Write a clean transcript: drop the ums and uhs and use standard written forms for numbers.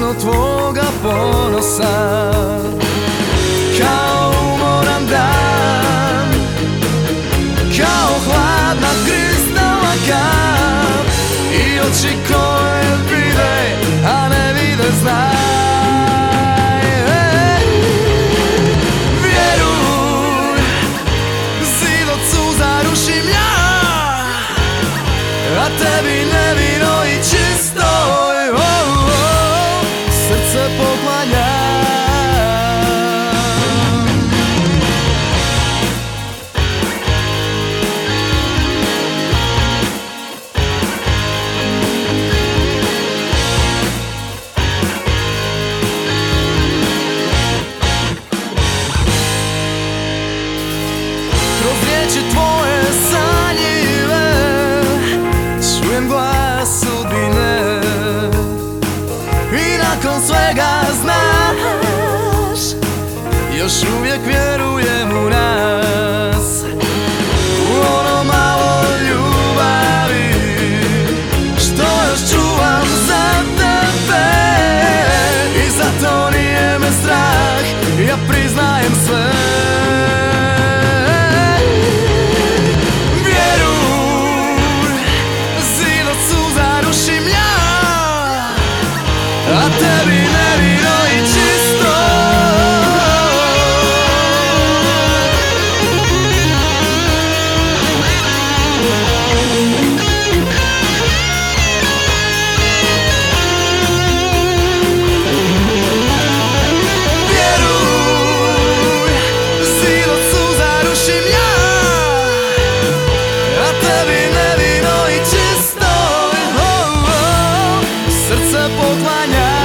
do tvoga ponosa. Kao umoran dan, kao hladna kristalna kap i oči koje vide, a ne vide znaj. Vjeruj, zid od suza rušim ja, a tebi nevino i čisto srce poklanjam. Kroz riječi tvoje sanjive čujem glas sudbine i nakon svega znaš, još uvijek vjerujem u nas. U ono malo ljubavi što još čuvam za tebe i zato nije me strah, ja priznajem sve. A tebi nevino i čisto vjeruj, zid od suza rušim ja, a tebi nevino i čisto srce poklanja.